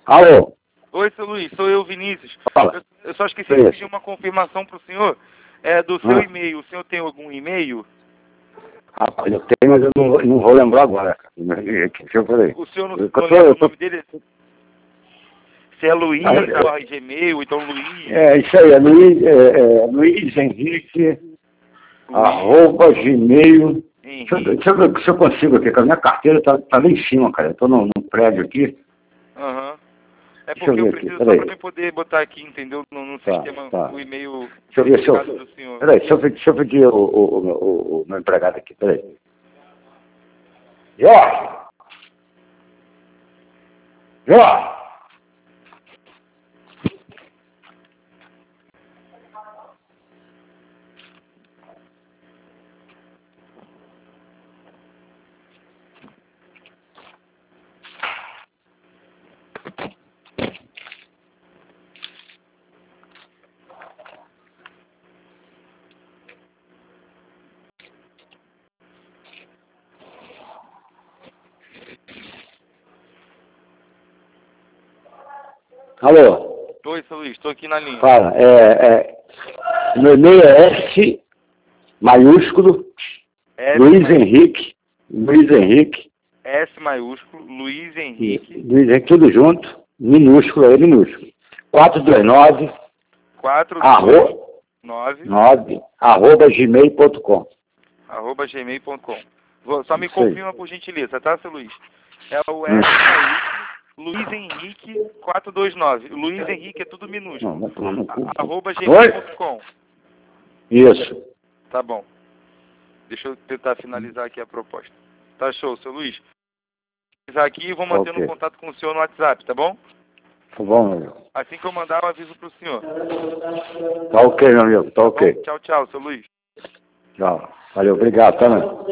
Alô? Oi, seu Luiz, sou eu, Vinícius. Fala. Eu só esqueci de pedir uma confirmação para o senhor do seu e-mail. O senhor tem algum e-mail? Rapaz, eu tenho, mas eu não vou lembrar agora, cara. Que eu falei. O senhor não lembra o nome dele? Se é Luiz, Gmail, então Luiz. É, isso aí, Luiz Henrique, arroba Gmail. Deixa eu ver se eu consigo aqui, porque a minha carteira tá lá em cima, cara. Eu tô num prédio aqui. Aham. É Deixa porque eu ver preciso aqui, só peraí. para poder botar aqui, entendeu? No sistema, o e-mail Deixa eu ver se eu... do senhor. Peraí, deixa eu pedir o meu empregado aqui, peraí. Jorge! Jorge! Alô? Oi, seu Luiz, estou aqui na linha. Fala, meu e-mail é S maiúsculo, Luiz Henrique, S maiúsculo, Luiz Henrique, tudo junto, minúsculo, minúsculo, 429, arroba gmail.com. Só me confirma por gentileza, tá, seu Luiz? É o S maiúsculo, Luiz Henrique 429. Luiz Henrique é tudo minúsculo. Arroba gmail.com. Isso. Tá bom. Deixa eu tentar finalizar aqui a proposta. Tá show, seu Luiz. Vou finalizar aqui e vou mantendo contato com o senhor no WhatsApp, tá bom? Tá bom, meu amigo. Assim que eu mandar, eu aviso pro senhor. Tá ok, meu amigo, tá ok. Bom, tchau, tchau, seu Luiz. Tchau. Valeu, obrigado, tá, meu?